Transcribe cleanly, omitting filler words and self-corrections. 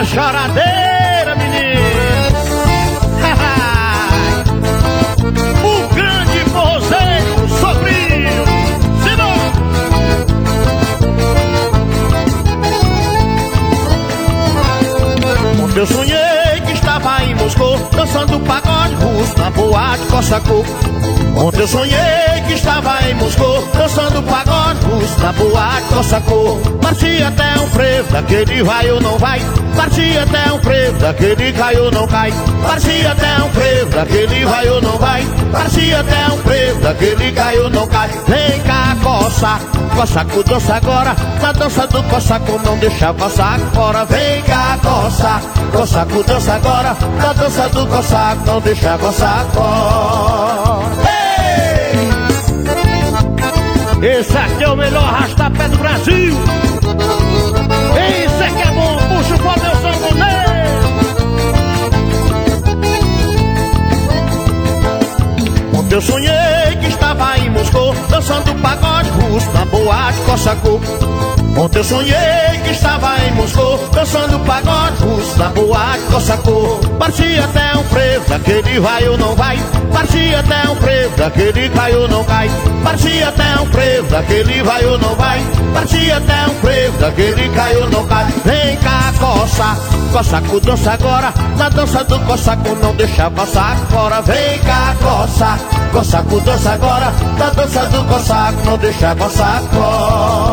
choradeira, menino. O grande forrozeiro Sobrinho. Ontem eu sonhei que estava em Moscou, dançando pagode russo na boate Cossacô. Ontem eu sonhei que estava em Moscou, dançando pagode russo na boate Cossacô. Partia até um frevo, daquele vai ou não vai. Partia até um frevo, daquele cai ou não cai. Partia até um frevo, daquele vai ou não vai. Partia até um frevo, daquele cai ou não cai. Vem cá, coça, Cossaco dança agora, na dança do Cossaco, não deixa coçar fora. Vem cá, coça, Cossaco dança agora, na dança do Cossaco, não deixa coçar fora. Esse aqui é o melhor arrastapé do Brasil. Esse aqui é bom, puxa o pó, meu sanfoneiro. Ontem eu sonhei que estava em Moscou, dançando pagode russo na boate Cossacô. Ontem eu sonhei que estava em Moscou, dançando pagode russo na boate Cossacô. Partia até um frevo, daquele vai ou não vai. Partia até um frevo, daquele cai ou não cai. Partia até um frevo, daquele vai ou não vai. Partia até um frevo, daquele cai ou não cai. Vem cá, coça, Cossaco dança agora, na dança do Cossaco, não deixa passar fora. Vem cá, coça, Cossaco dança agora, na dança do Cossaco, não deixa passar fora.